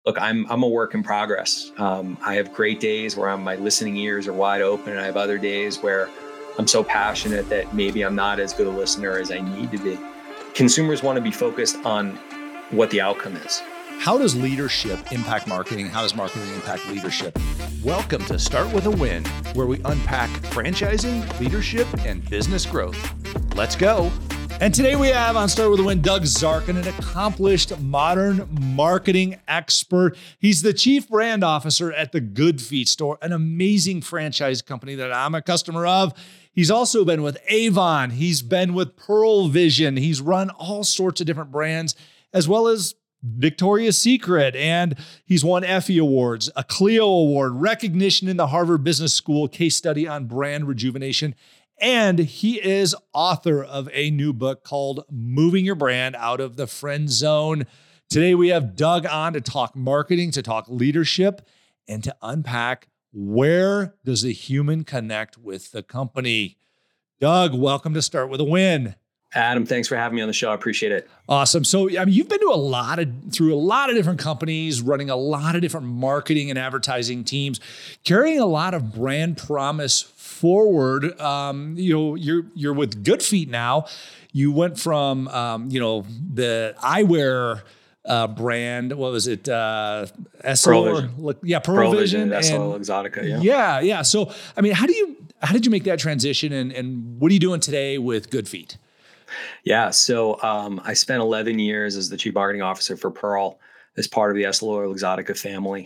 Look, I'm a work in progress. I have great days where my listening ears are wide open, and I have other days where I'm so passionate that maybe I'm not as good a listener as I need to be. Consumers want to be focused on what the outcome is. How does leadership impact marketing? How does marketing impact leadership? Welcome to Start With a Win, where we unpack franchising, leadership, and business growth. Let's go. And today we have on Start With a Win, Doug Zarkin, an accomplished modern marketing expert. He's the chief brand officer at the Good Feet store, an amazing franchise company that I'm a customer of. He's also been with Avon. He's been with Pearl Vision. He's run all sorts of different brands, as well as Victoria's Secret, and he's won Effie Awards, a Clio Award, recognition in the Harvard Business School case study on brand rejuvenation, and he is author of a new book called Moving Your Brand Out of the Friend Zone. Today we have Doug on to talk marketing, to talk leadership, and to unpack where does the human connect with the company. Doug, welcome to Start With a Win. Adam, thanks for having me on the show. I appreciate it. Awesome. So, you've been to through a lot of different companies, running a lot of different marketing and advertising teams, carrying a lot of brand promise forward. You're with Good Feet now. You went from, the eyewear brand. What was it? Pearl Vision. Pearl Vision. SL Exotica. Yeah. So, how did you make that transition, and what are you doing today with Good Feet? Yeah. So I spent 11 years as the chief marketing officer for Pearl as part of the EssilorLuxottica family.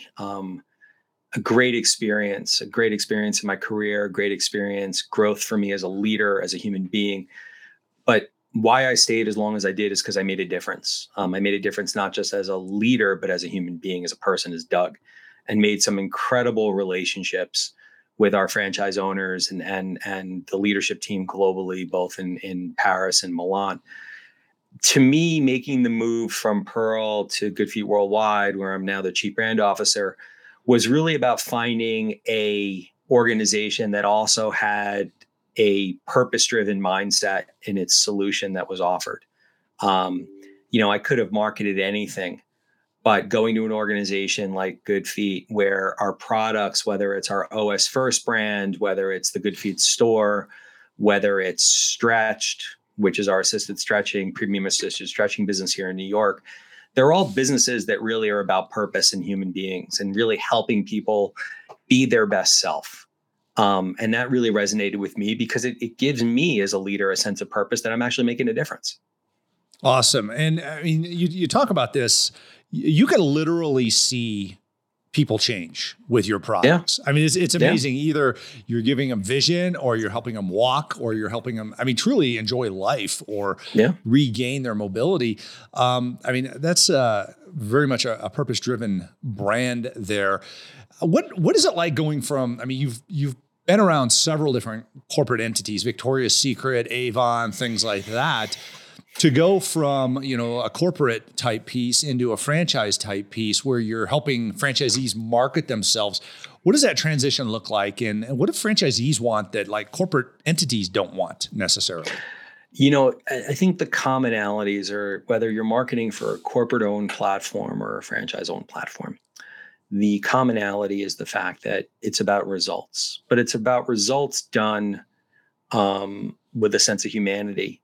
A great experience in my career, great experience, growth for me as a leader, as a human being. But why I stayed as long as I did is because I made a difference. I made a difference not just as a leader, but as a human being, as a person, as Doug, and made some incredible relationships with our franchise owners and the leadership team globally, both in Paris and Milan. To me, making the move from Pearl to Good Feet Worldwide, where I'm now the chief brand officer, was really about finding a organization that also had a purpose-driven mindset in its solution that was offered. I could have marketed anything, but going to an organization like Good Feet, where our products, whether it's our OS First brand, whether it's the Good Feet store, whether it's Stretched, which is our assisted stretching, premium assisted stretching business here in New York, they're all businesses that really are about purpose and human beings and really helping people be their best self. And that really resonated with me because it gives me as a leader a sense of purpose that I'm actually making a difference. Awesome. And you talk about this. You can literally see people change with your products. Yeah. It's amazing. Yeah. Either you're giving them vision, or you're helping them walk, or you're helping them, truly enjoy life, or regain their mobility. That's very much a purpose-driven brand there. What is it like going from, you've been around several different corporate entities, Victoria's Secret, Avon, things like that, to go from, a corporate type piece into a franchise type piece where you're helping franchisees market themselves. What does that transition look like? And what do franchisees want that corporate entities don't want necessarily? I think the commonalities are whether you're marketing for a corporate owned platform or a franchise owned platform. The commonality is the fact that it's about results, but it's about results done with a sense of humanity.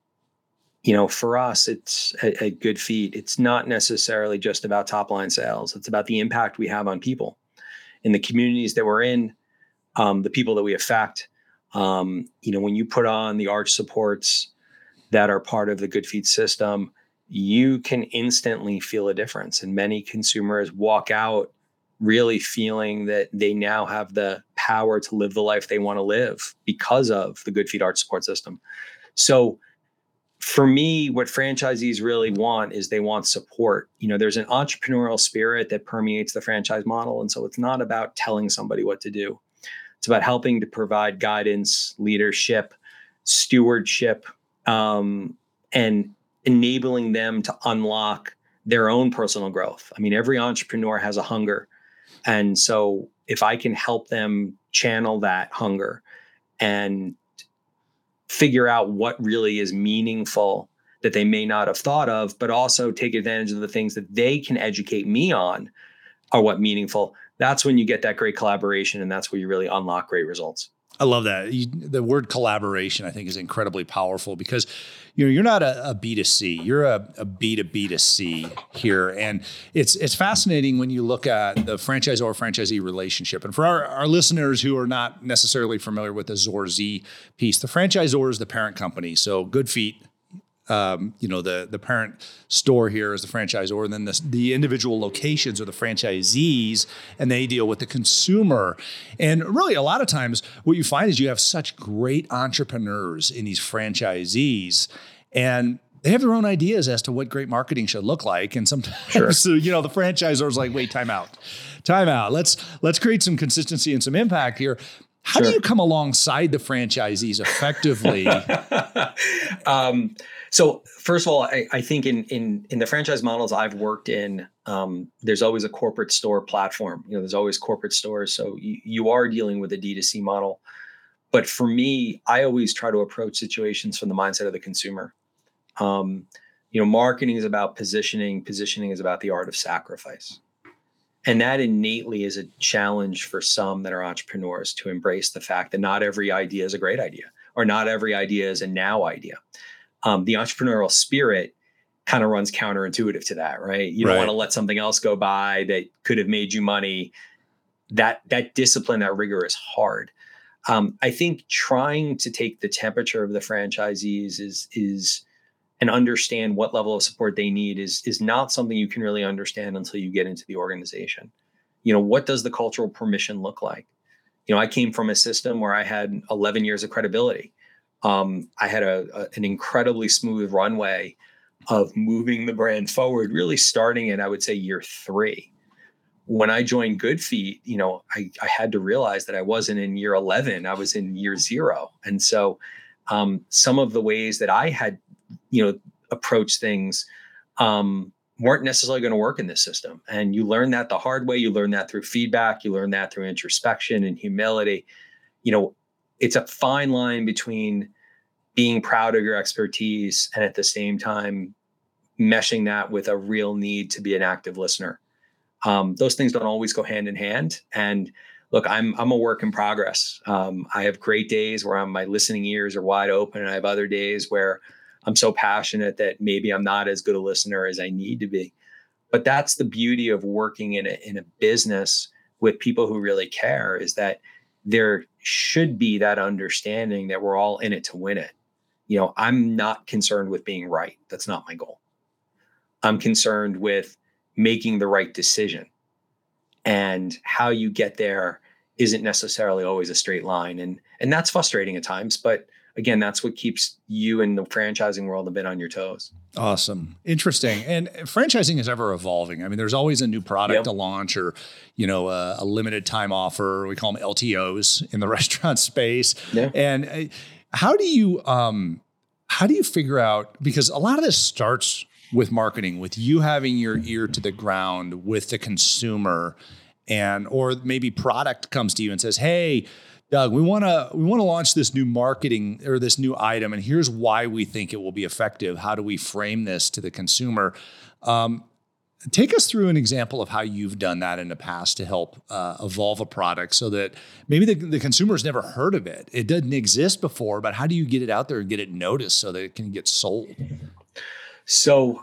For us, it's at Good Feet, it's not necessarily just about top line sales. It's about the impact we have on people in the communities that we're in, the people that we affect. When you put on the arch supports that are part of the Good Feet system, you can instantly feel a difference. And many consumers walk out really feeling that they now have the power to live the life they want to live because of the Good Feet arch support system. So for me, what franchisees really want is they want support. There's an entrepreneurial spirit that permeates the franchise model. And so it's not about telling somebody what to do. It's about helping to provide guidance, leadership, stewardship, and enabling them to unlock their own personal growth. Every entrepreneur has a hunger. And so if I can help them channel that hunger and figure out what really is meaningful that they may not have thought of, but also take advantage of the things that they can educate me on are what meaningful. That's when you get that great collaboration, and that's where you really unlock great results. I love that. The word collaboration, I think, is incredibly powerful because you're not a B2C, you're a B2B2C here. And it's fascinating when you look at the franchisor-franchisee relationship. And for our listeners who are not necessarily familiar with the Zor-Z piece, the franchisor is the parent company. So Good Feet, the parent store here is the franchisor, and then the individual locations are the franchisees, and they deal with the consumer. And really, a lot of times, what you find is you have such great entrepreneurs in these franchisees, and they have their own ideas as to what great marketing should look like. And sometimes, Sure. the franchisor is like, "Wait, time out. Let's create some consistency and some impact here." How do you come alongside the franchisees effectively? So first of all, I think in the franchise models I've worked in, there's always a corporate store platform. There's always corporate stores. So you are dealing with a D2C model. But for me, I always try to approach situations from the mindset of the consumer. Marketing is about positioning. Positioning is about the art of sacrifice. And that innately is a challenge for some that are entrepreneurs to embrace the fact that not every idea is a great idea, or not every idea is a now idea. The entrepreneurial spirit kind of runs counterintuitive to that, right? You don't want to let something else go by that could have made you money. That discipline, that rigor is hard. I think trying to take the temperature of the franchisees is and understand what level of support they need is not something you can really understand until you get into the organization. What does the cultural permission look like? I came from a system where I had 11 years of credibility. I had an incredibly smooth runway of moving the brand forward, really starting at, I would say, year 3. When I joined Good Feet, I had to realize that I wasn't in year 11, I was in year 0. And so some of the ways that I had, approach things weren't necessarily going to work in this system. And you learn that the hard way. You learn that through feedback. You learn that through introspection and humility. It's a fine line between being proud of your expertise and at the same time meshing that with a real need to be an active listener. Those things don't always go hand in hand. And look, I'm a work in progress. I have great days where my listening ears are wide open, and I have other days where I'm so passionate that maybe I'm not as good a listener as I need to be. But that's the beauty of working in a business with people who really care, is that there should be that understanding that we're all in it to win it. I'm not concerned with being right. That's not my goal. I'm concerned with making the right decision. And how you get there isn't necessarily always a straight line. And that's frustrating at times. But again, that's what keeps you in the franchising world a bit on your toes. Awesome. Interesting. And franchising is ever evolving. I mean, there's always a new product to launch, or, a limited time offer. We call them LTOs in the restaurant space. Yeah. And how do you figure out, because a lot of this starts with marketing, with you having your ear to the ground with the consumer, or maybe product comes to you and says, "Hey, Doug, we want to launch this new marketing or this new item, and here's why we think it will be effective. How do we frame this to the consumer?" Take us through an example of how you've done that in the past to help evolve a product so that maybe the consumer's never heard of it. It didn't exist before, but how do you get it out there and get it noticed so that it can get sold? So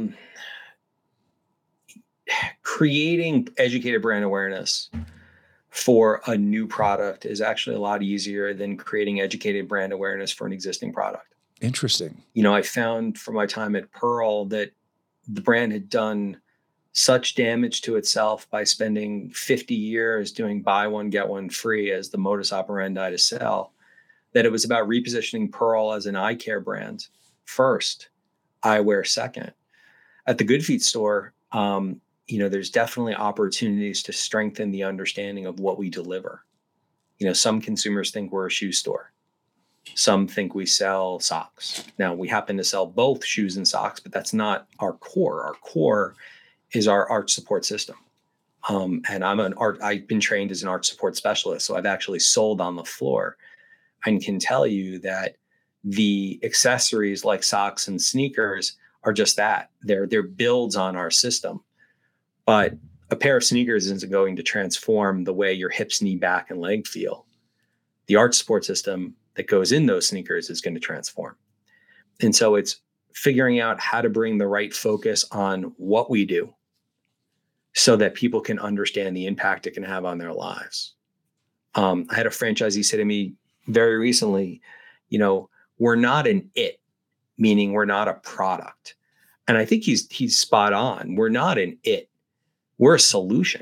creating educated brand awareness for a new product is actually a lot easier than creating educated brand awareness for an existing product. Interesting. I found from my time at Pearl that the brand had done such damage to itself by spending 50 years doing buy one, get one free as the modus operandi to sell, that it was about repositioning Pearl as an eye care brand first, eyewear second. At the Good Feet store, there's definitely opportunities to strengthen the understanding of what we deliver. Some consumers think we're a shoe store. Some think we sell socks. Now, we happen to sell both shoes and socks, but that's not our core. Our core is our art support system. And I've been trained as an art support specialist, so I've actually sold on the floor and can tell you that the accessories like socks and sneakers are just that. They're builds on our system. But a pair of sneakers isn't going to transform the way your hips, knee, back, and leg feel. The arch support system that goes in those sneakers is going to transform. And so it's figuring out how to bring the right focus on what we do so that people can understand the impact it can have on their lives. I had a franchisee say to me very recently, we're not an it, meaning we're not a product. And I think he's spot on. We're not an it. We're a solution.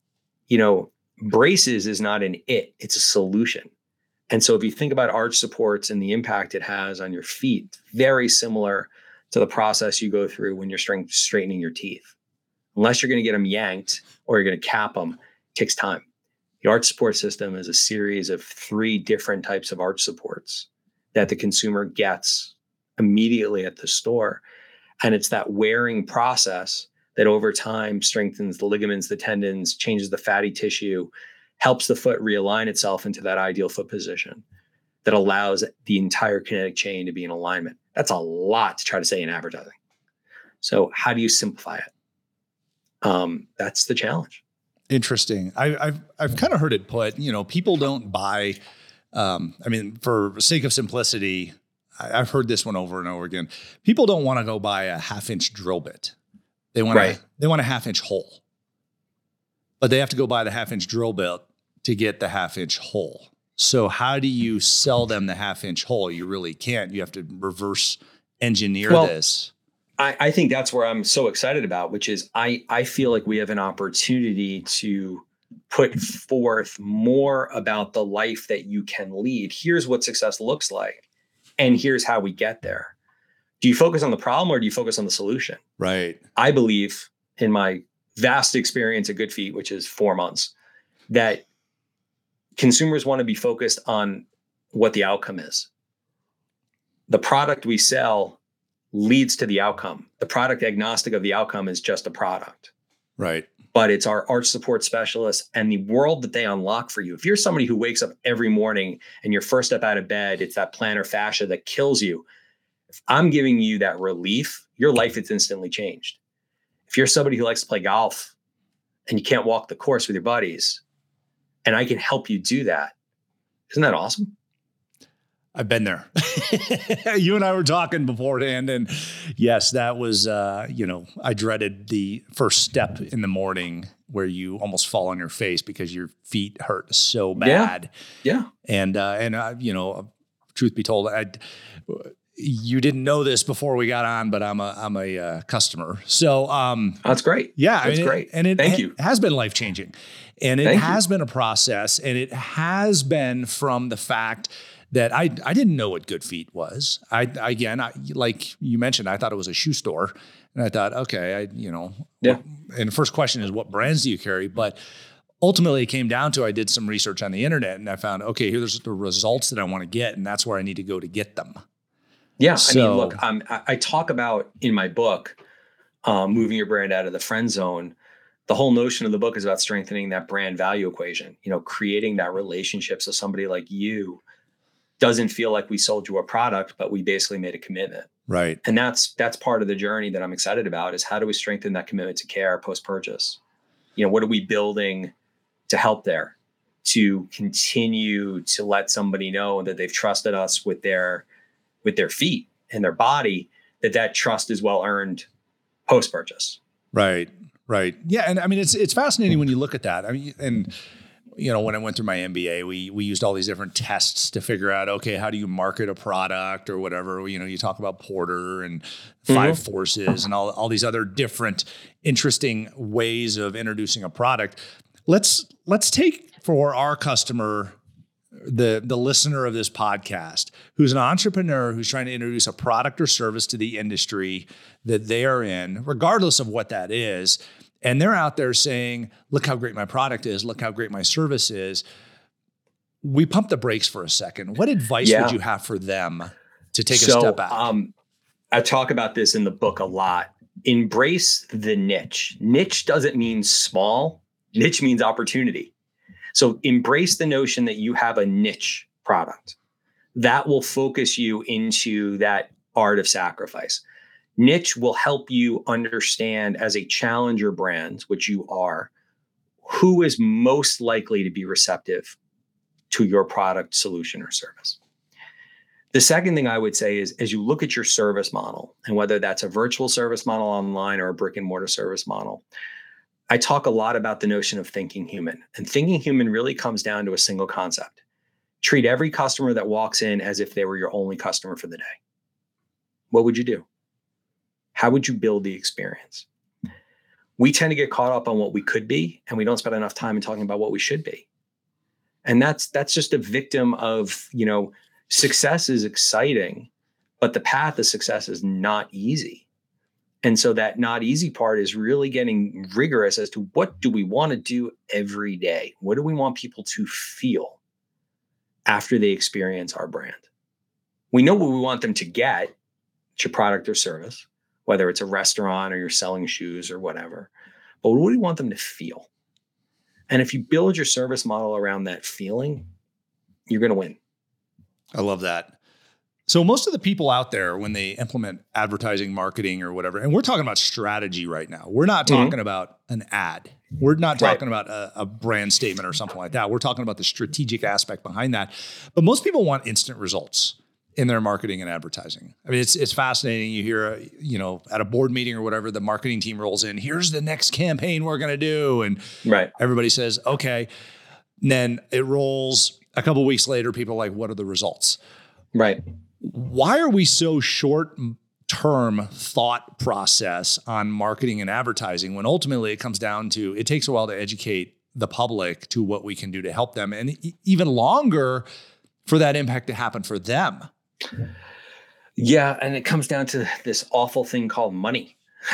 Braces is not an it, it's a solution. And so if you think about arch supports and the impact it has on your feet, very similar to the process you go through when you're straightening your teeth. Unless you're going to get them yanked or you're going to cap them, it takes time. The arch support system is a series of 3 different types of arch supports that the consumer gets immediately at the store. And it's that wearing process that over time strengthens the ligaments, the tendons, changes the fatty tissue, helps the foot realign itself into that ideal foot position that allows the entire kinetic chain to be in alignment. That's a lot to try to say in advertising. So how do you simplify it? That's the challenge. Interesting. I've kind of heard it put, people don't buy, for sake of simplicity, I've heard this one over and over again. People don't want to go buy a 1/2-inch drill bit. They want a 1/2-inch hole, but they have to go buy the 1/2-inch drill bit to get the 1/2-inch hole. So how do you sell them the 1/2-inch hole? You really can't. You have to reverse engineer this. I think that's where I'm so excited about, which is I feel like we have an opportunity to put forth more about the life that you can lead. Here's what success looks like, and here's how we get there. Do you focus on the problem or do you focus on the solution? Right. I believe, in my vast experience at Good Feet, which is 4 months, that consumers want to be focused on what the outcome is. The product we sell leads to the outcome. The product agnostic of the outcome is just a product. Right. But it's our arch support specialists and the world that they unlock for you. If you're somebody who wakes up every morning and your first step out of bed, it's that plantar fascia that kills you. If I'm giving you that relief, your life is instantly changed. If you're somebody who likes to play golf and you can't walk the course with your buddies, and I can help you do that, isn't that awesome? I've been there. You and I were talking beforehand, and yes, that was, I dreaded the first step in the morning where you almost fall on your face because your feet hurt so bad. Yeah. And truth be told, you didn't know this before we got on, but I'm a customer. So, that's great. Yeah. That's great. And Thank you. It has been life-changing, and it has been a process, and it has been from the fact that I didn't know what Good Feet was. I like you mentioned, I thought it was a shoe store, and I thought, okay, and the first question is, what brands do you carry? But ultimately it came down to, I did some research on the internet and I found, okay, here's the results that I want to get, and that's where I need to go to get them. Yeah. So, I talk about in my book, moving your brand out of the friend zone. The whole notion of the book is about strengthening that brand value equation, creating that relationship. So somebody like you doesn't feel like we sold you a product, but we basically made a commitment. Right. And that's part of the journey that I'm excited about, is how do we strengthen that commitment to care post-purchase? What are we building to help there, to continue to let somebody know that they've trusted us with their feet and their body, that trust is well earned post-purchase. Right. Right. Yeah. And it's fascinating when you look at that. When I went through my MBA, we used all these different tests to figure out, okay, how do you market a product or whatever? You talk about Porter and 5 forces and all these other different interesting ways of introducing a product. Let's take for our customer, the listener of this podcast, who's an entrepreneur who's trying to introduce a product or service to the industry that they are in, regardless of what that is. And they're out there saying, look how great my product is. Look how great my service is. We pump the brakes for a second. What advice would you have for them to take a step back? I talk about this in the book a lot. Embrace the niche. Niche doesn't mean small. Niche means opportunity. So embrace the notion that you have a niche product That will focus you into that art of sacrifice. Niche will help you understand, as a challenger brand, which you are, who is most likely to be receptive to your product, solution, or service. The second thing I would say is, as you look at your service model, and whether that's a virtual service model online or a brick and mortar service model, I talk a lot about the notion of thinking human. And thinking human really comes down to a single concept. Treat every customer that walks in as if they were your only customer for the day. What would you do? How would you build the experience? We tend to get caught up on what we could be, and we don't spend enough time in talking about what we should be. And that's just a victim of, success is exciting, but the path to success is not easy. And so that not easy part is really getting rigorous as to, what do we want to do every day? What do we want people to feel after they experience our brand? We know what we want them to get, it's your product or service, whether it's a restaurant or you're selling shoes or whatever. But what do we want them to feel? And if you build your service model around that feeling, you're going to win. I love that. So most of the people out there, when they implement advertising, marketing, or whatever, and we're talking about strategy right now. We're not talking about an ad. We're not talking about a brand statement or something like that. We're talking about the strategic aspect behind that. But most people want instant results in their marketing and advertising. I mean, it's fascinating. You hear, at a board meeting or whatever, the marketing team rolls in, here's the next campaign we're going to do. And everybody says, okay. And then it rolls. A couple of weeks later, people are like, what are the results? Right. Why are we so short-term thought process on marketing and advertising when ultimately it comes down to, it takes a while to educate the public to what we can do to help them, and even longer for that impact to happen for them? Yeah. And it comes down to this awful thing called money.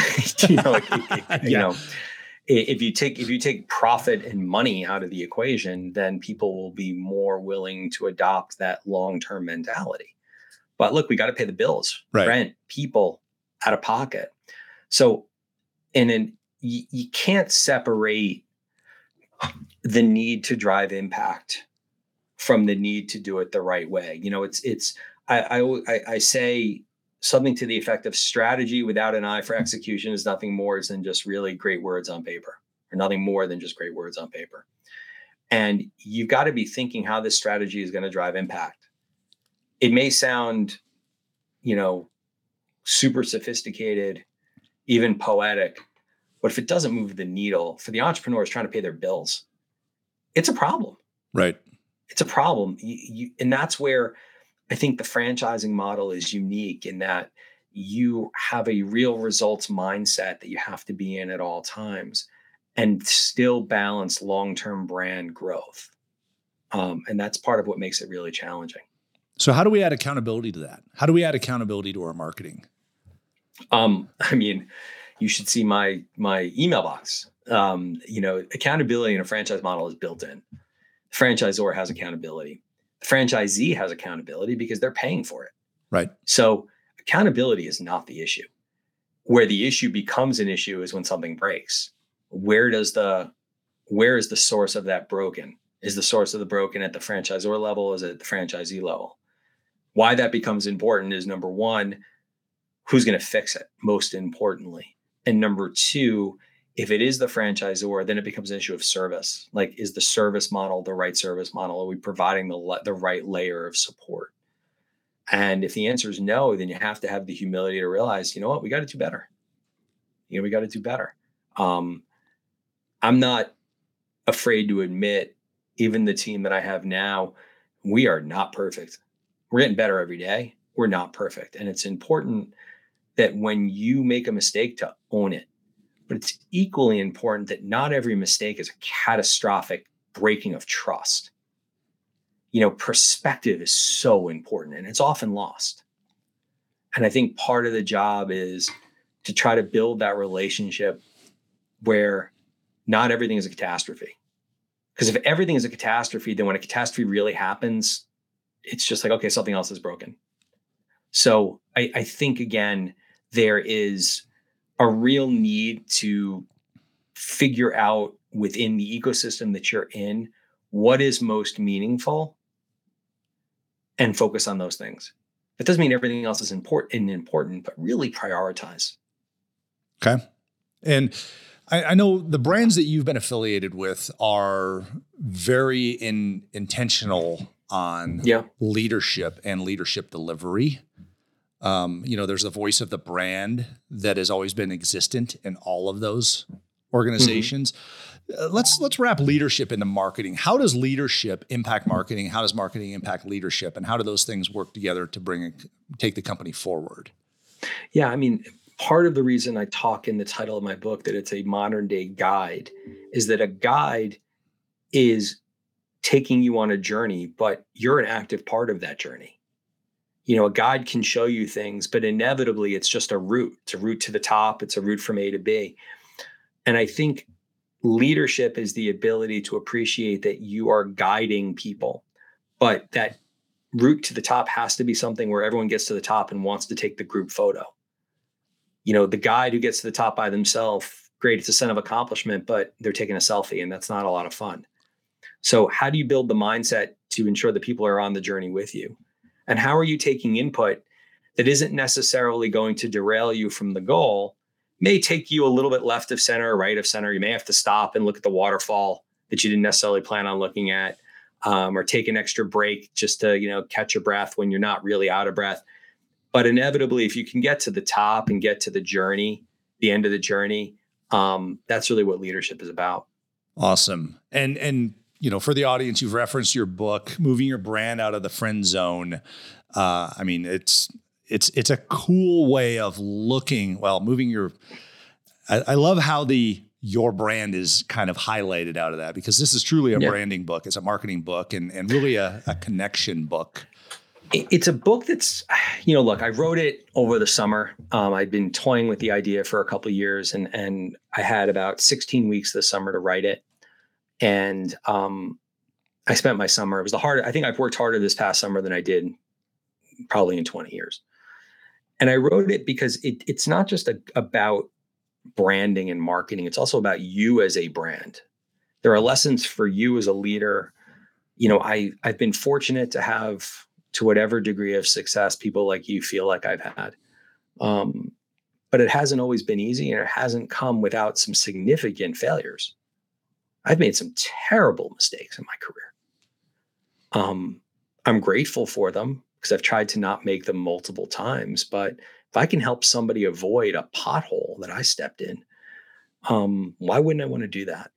If you take profit and money out of the equation, then people will be more willing to adopt that long-term mentality. But look, we got to pay the bills, rent, people, out of pocket. So, you can't separate the need to drive impact from the need to do it the right way. I say something to the effect of, strategy without an eye for execution is nothing more than just really great words on paper, or nothing more than just great words on paper. And you've got to be thinking how this strategy is going to drive impact. It may sound, super sophisticated, even poetic, but if it doesn't move the needle for the entrepreneurs trying to pay their bills, it's a problem. Right. It's a problem. And that's where I think the franchising model is unique, in that you have a real results mindset that you have to be in at all times, and still balance long-term brand growth. And that's part of what makes it really challenging. So how do we add accountability to that? How do we add accountability to our marketing? You should see my email box. Accountability in a franchise model is built in. The franchisor has accountability. The franchisee has accountability because they're paying for it. Right. So accountability is not the issue. Where the issue becomes an issue is when something breaks. Where is the source of that broken? Is the source of the broken at the franchisor level? Is it at the franchisee level? Why that becomes important is, number one, who's going to fix it, most importantly. And number two, if it is the franchisor, then it becomes an issue of service. Like, is the service model the right service model? Are we providing the right layer of support? And if the answer is no, then you have to have the humility to realize, we got to do better. We got to do better. I'm not afraid to admit, even the team that I have now, we are not perfect. We're getting better every day. We're not perfect. And it's important that when you make a mistake, to own it. But it's equally important that not every mistake is a catastrophic breaking of trust. Perspective is so important, and it's often lost. And I think part of the job is to try to build that relationship where not everything is a catastrophe. Because if everything is a catastrophe, then when a catastrophe really happens, it's just like, okay, something else is broken. So I think, again, there is a real need to figure out within the ecosystem that you're in what is most meaningful, and focus on those things. That doesn't mean everything else is important, but really prioritize. Okay. And I know the brands that you've been affiliated with are very intentional on Yeah. leadership and leadership delivery. There's the voice of the brand that has always been existent in all of those organizations. Mm-hmm. Let's wrap leadership into marketing. How does leadership impact marketing? How does marketing impact leadership? And how do those things work together to take the company forward? Yeah, I mean, part of the reason I talk in the title of my book that it's a modern day guide is that a guide is taking you on a journey, but you're an active part of that journey. A guide can show you things, but inevitably it's just a route. It's a route to the top. It's a route from A to B. And I think leadership is the ability to appreciate that you are guiding people, but that route to the top has to be something where everyone gets to the top and wants to take the group photo. The guide who gets to the top by themselves, great, it's a sense of accomplishment, but they're taking a selfie and that's not a lot of fun. So how do you build the mindset to ensure that people are on the journey with you? And how are you taking input that isn't necessarily going to derail you from the goal? May take you a little bit left of center or right of center. You may have to stop and look at the waterfall that you didn't necessarily plan on looking at, or take an extra break just to, catch your breath when you're not really out of breath. But inevitably, if you can get to the top and get to the journey, the end of the journey, that's really what leadership is about. Awesome. And for the audience, you've referenced your book, Moving Your Brand Out of the Friend Zone. It's a cool way of looking, I love how your brand is kind of highlighted out of that, because this is truly a branding book. It's a marketing book and really a connection book. It's a book that's, look, I wrote it over the summer. I'd been toying with the idea for a couple of years and I had about 16 weeks this summer to write it. And I spent my summer, I think I've worked harder this past summer than I did probably in 20 years. And I wrote it because it's not just about branding and marketing. It's also about you as a brand. There are lessons for you as a leader. I've been fortunate to have, to whatever degree of success people like you feel like I've had. But it hasn't always been easy, and it hasn't come without some significant failures. I've made some terrible mistakes in my career. I'm grateful for them because I've tried to not make them multiple times. But if I can help somebody avoid a pothole that I stepped in, why wouldn't I want to do that?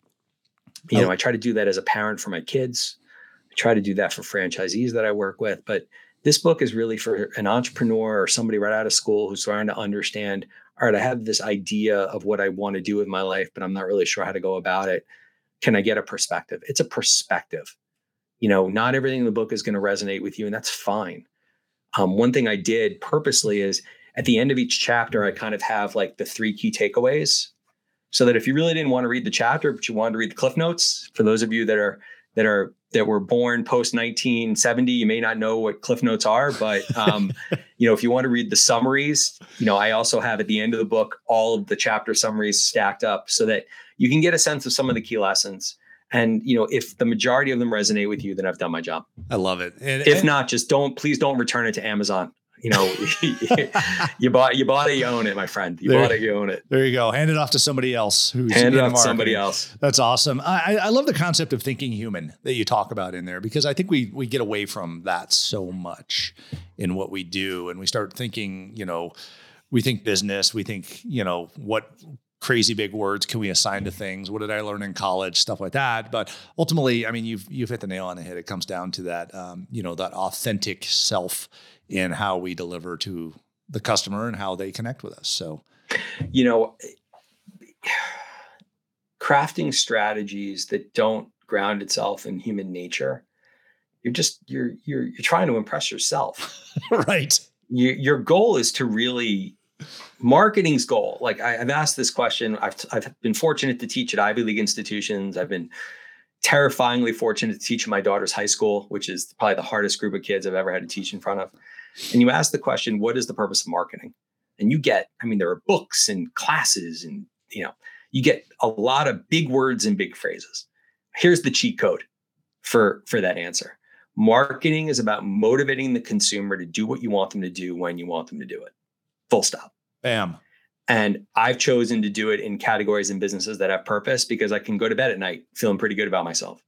I try to do that as a parent for my kids. I try to do that for franchisees that I work with. But this book is really for an entrepreneur or somebody right out of school who's trying to understand, all right, I have this idea of what I want to do with my life, but I'm not really sure how to go about it. Can I get a perspective? It's a perspective. Not everything in the book is going to resonate with you, and that's fine. One thing I did purposely is at the end of each chapter, I kind of have like the 3 key takeaways, so that if you really didn't want to read the chapter, but you wanted to read the Cliff Notes, for those of you that were born post 1970, you may not know what Cliff Notes are, but if you want to read the summaries, I also have at the end of the book all of the chapter summaries stacked up so that you can get a sense of some of the key lessons. And if the majority of them resonate with you, then I've done my job. I love it. If not, please don't return it to Amazon. You bought it, you own it, my friend. Bought it, you own it. There you go. Hand it off to somebody else who's hand it off to somebody else. That's awesome. I love the concept of thinking human that you talk about in there, because I think we get away from that so much in what we do, and we start thinking, we think business, we think, what crazy big words can we assign to things? What did I learn in college? Stuff like that. But ultimately, I mean, you've hit the nail on the head. It comes down to that, that authentic self in how we deliver to the customer and how they connect with us. So, crafting strategies that don't ground itself in human nature, you're trying to impress yourself. Right. Your goal is to really marketing's goal. Like I've asked this question. I've been fortunate to teach at Ivy League institutions. I've been terrifyingly fortunate to teach in my daughter's high school, which is probably the hardest group of kids I've ever had to teach in front of. And you ask the question, what is the purpose of marketing? And there are books and classes and, you get a lot of big words and big phrases. Here's the cheat code for that answer. Marketing is about motivating the consumer to do what you want them to do when you want them to do it. Full stop. Bam. And I've chosen to do it in categories and businesses that have purpose because I can go to bed at night feeling pretty good about myself.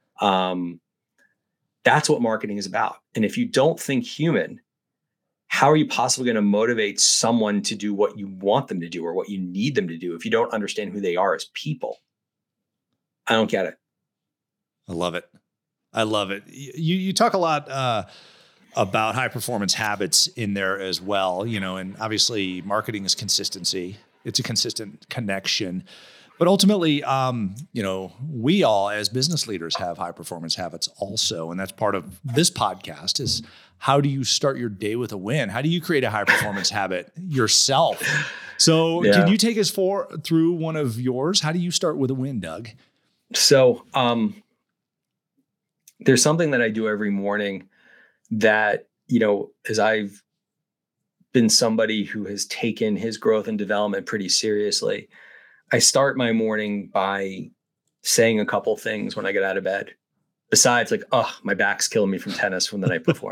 That's what marketing is about. And if you don't think human, how are you possibly going to motivate someone to do what you want them to do or what you need them to do if you don't understand who they are as people? I don't get it. I love it. I love it. You talk a lot about high performance habits in there as well, and obviously marketing is consistency. It's a consistent connection. But ultimately, we all as business leaders have high performance habits also. And that's part of this podcast is how do you start your day with a win? How do you create a high performance habit yourself? So Can you take us through one of yours? How do you start with a win, Doug? So there's something that I do every morning that, as I've been somebody who has taken his growth and development pretty seriously, I start my morning by saying a couple things when I get out of bed, besides like, oh, my back's killing me from tennis from the night before.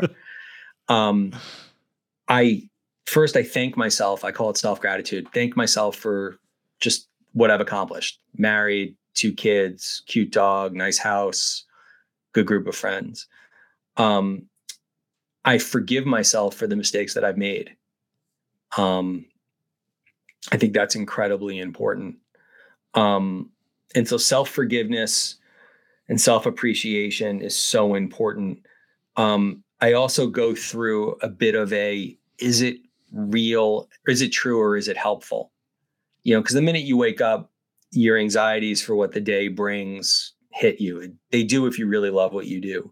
I thank myself. I call it self-gratitude. Thank myself for just what I've accomplished. Married, 2 kids, cute dog, nice house, good group of friends. I forgive myself for the mistakes that I've made. I think that's incredibly important. And so self-forgiveness and self-appreciation is so important. I also go through a bit of is it real? Or is it true? Or is it helpful? Because the minute you wake up, your anxieties for what the day brings hit you. They do if you really love what you do.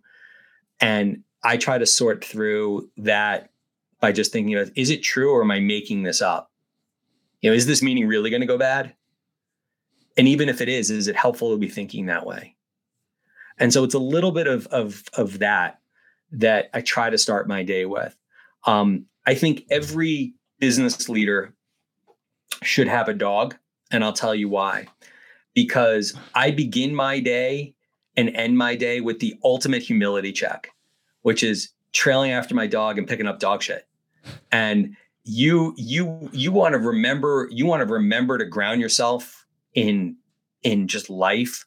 And I try to sort through that by just thinking of, is it true or am I making this up? Is this meeting really going to go bad? And even if it is it helpful to be thinking that way? And so it's a little bit of that I try to start my day with. I think every business leader should have a dog. And I'll tell you why. Because I begin my day and end my day with the ultimate humility check, which is trailing after my dog and picking up dog shit. And you want to remember to ground yourself in just life.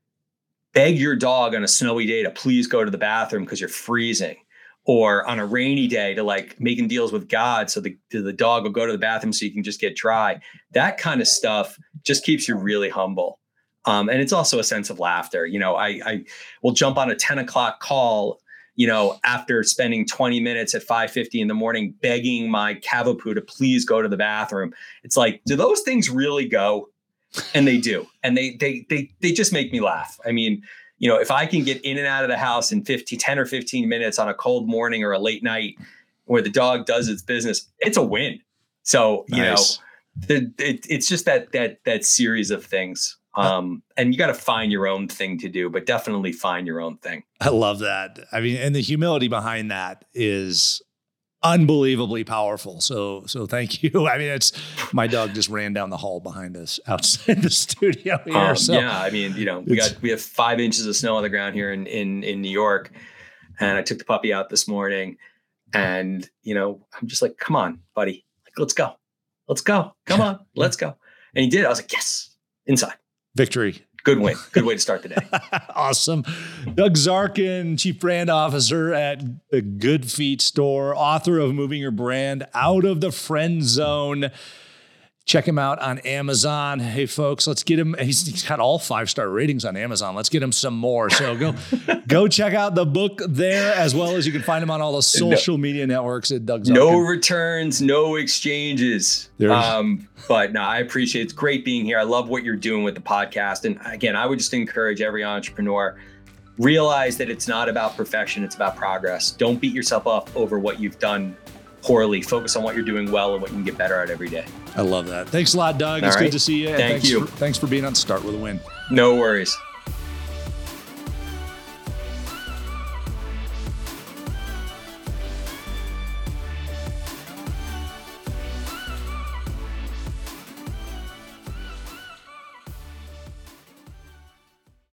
Beg your dog on a snowy day to please go to the bathroom because you're freezing, or on a rainy day to like making deals with God so the dog will go to the bathroom so you can just get dry. That kind of stuff just keeps you really humble. And it's also a sense of laughter. I will jump on a 10 o'clock call, after spending 20 minutes at 5:50 in the morning, begging my Cavapoo to please go to the bathroom. It's like, do those things really go? And they do. And they just make me laugh. I mean, if I can get in and out of the house in 10 or 15 minutes on a cold morning or a late night where the dog does its business, it's a win. So, nice. It's just that series of things. And you got to find your own thing to do, but definitely find your own thing. I love that. I mean, and the humility behind that is unbelievably powerful. So thank you. I mean, my dog just ran down the hall behind us outside the studio here. Yeah. I mean, we have 5 inches of snow on the ground here in New York, and I took the puppy out this morning, and, I'm just like, come on, buddy, like, let's go. Come on, let's go. And he did. I was like, yes, inside. Victory. Good win. Good way to start the day. Awesome. Doug Zarkin, Chief Brand Officer at the Good Feet store, author of Moving Your Brand Out of the Friend Zone. Check him out on Amazon. Hey, folks, let's get him. He's got all 5-star ratings on Amazon. Let's get him some more. So go check out the book there, as well as you can find him on all the social media networks at Doug Zarkin. No returns, no exchanges. But no, I appreciate it. It's great being here. I love what you're doing with the podcast. And again, I would just encourage every entrepreneur, realize that it's not about perfection. It's about progress. Don't beat yourself up over what you've done poorly. Focus on what you're doing well and what you can get better at every day. I love that. Thanks a lot, Doug. It's good to see you. Thank you. Thanks for being on Start With a Win. No worries.